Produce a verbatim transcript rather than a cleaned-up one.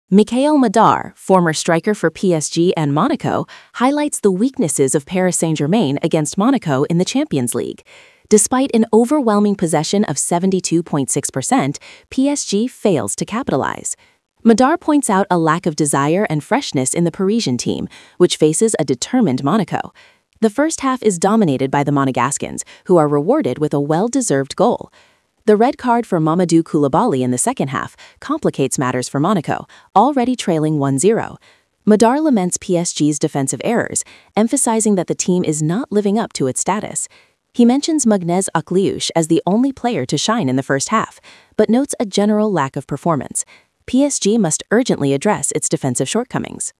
Mikhail Madar, former striker for P S G and Monaco, highlights the weaknesses of Paris Saint-Germain against Monaco in the Champions League. Despite an overwhelming possession of seventy-two point six percent, P S G fails to capitalize. Madar points out a lack of desire and freshness in the Parisian team, which faces a determined Monaco. The first half is dominated by the Monegascans, who are rewarded with a well-deserved goal. The red card for Mamadou Koulibaly in the second half complicates matters for Monaco, already trailing one zero. Madar laments P S G's defensive errors, emphasizing that the team is not living up to its status. He mentions Magnez Akliouche as the only player to shine in the first half, but notes a general lack of performance. P S G must urgently address its defensive shortcomings.